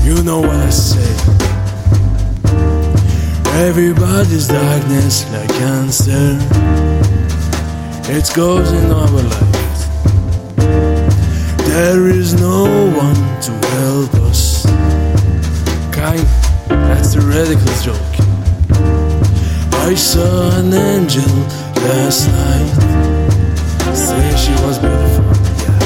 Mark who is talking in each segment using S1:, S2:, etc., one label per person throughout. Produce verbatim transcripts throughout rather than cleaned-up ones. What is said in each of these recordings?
S1: You know what I say. Everybody's darkness like cancer. It goes in our lives. There is no one to help us. Kind, that's a ridiculous joke. I saw an angel last night. Say she was beautiful, yeah.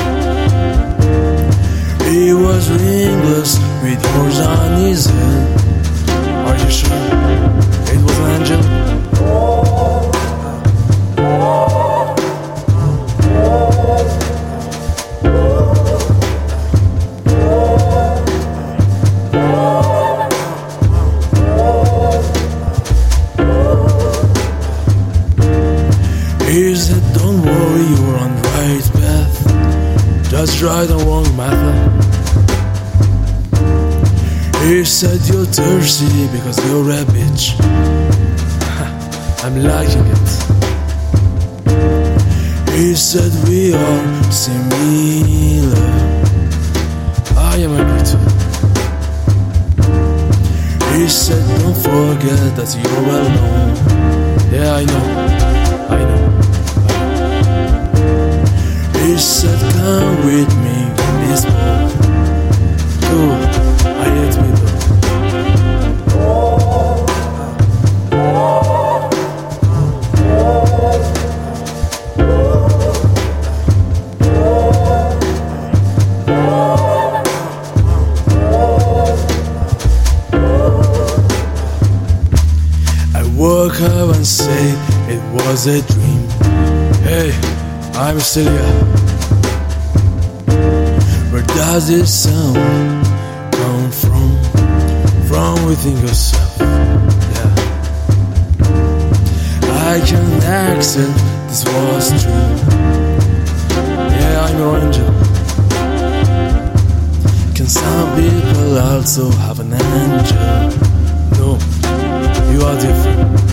S1: He was ringless with horns on his head. Are you sure it was an angel? He said, don't worry, you're on the right path. Just try the wrong method. He said, you're thirsty because you're a bitch. I'm liking it. He said, we are similar. I am agree too. He said, don't forget that you're well known. Yeah, I know, I know. He said, come with me in this boat. Cool, I hate me though. I woke up and say it was a dream. Hey, I'm still here. Where does this sound come from? From within yourself, yeah. I can accept this was true. Yeah, I'm your angel. Can some people also have an angel? No, you are different.